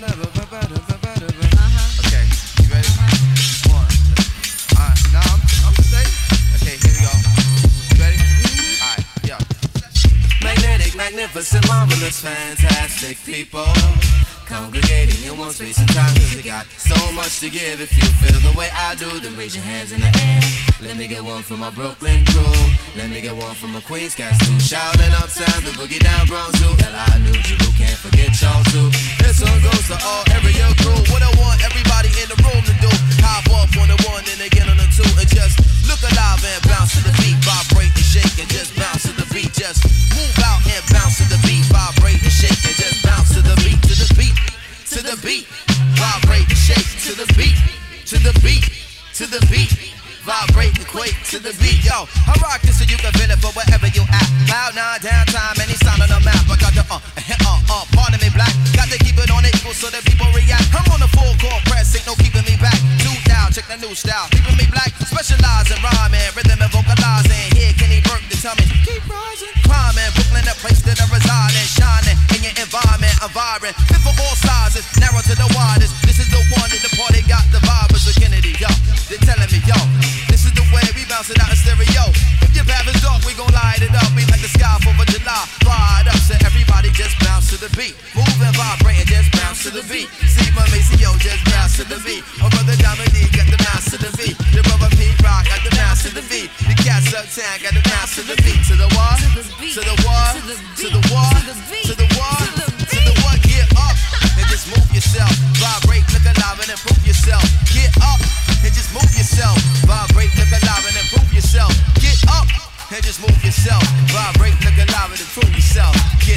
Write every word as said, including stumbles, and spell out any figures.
Okay, you ready? One. Alright, now I'm, I'm straight. Okay, here we go. You ready? Alright, yo. Magnetic, magnificent, marvelous, fantastic people congregating in one space and time, cause they got so much to give. If you feel the way I do, then raise your hands in the air. Let me get one from my Brooklyn crew. Let me get one from my Queens cast too. Shouting uptown, the boogie down Bronx too. L I knew you, can't forget y'all too. This one goes to all area crew. What I want everybody in the room to do, hop up on the one and again on the two, and just look alive and bounce to the beat. Vibrate and shake and just bounce to the beat. Just move out and bounce to the beat. Vibrate and shake and just bounce to the beat. To the beat, to the beat. Vibrate and shake to the beat. To the beat, to the beat. Vibrate and quake to the beat, yo. I rock this so you can feel it for wherever you at. Cloud nine, downtime, any sound on the map. I got the uh, uh, uh, uh, pardon me, black. Got to keep it on the equal so that people react. I'm on the full court press, ain't no keeping me back. Two down, check the new style. Keeping me black, specialize in rhyming, rhythm and vocalizing. Here, Kenny Burke to tell me, keep rising. Climbing, Brooklyn, a place that I reside in. Shining in your environment, I'm vibrant. Fit for all sizes, narrow to the widest. This is the one that the party got the vibe of Kennedy, yo. They're telling me, yo. This is the way we bounce it out in stereo. If your path is dark, we gon' light it up. We like the sky fourth of July. Fire it up, so everybody just bounce to the beat. Move and vibrate and just bounce to the beat. See my Maceo, just bounce to the beat. My brother Diamond D got the bounce to the beat. The brother Pete Rock got the bounce to the beat. The cats uptown got the bounce to the beat. To the what? To the what? To the what? To the what? To the what? Get up and just move yourself. Vibrate, look alive and improve yourself. Get up and just move yourself. Vibrate, look alive and improve yourself. Get up and just move yourself. Vibrate, look alive and improve yourself. Get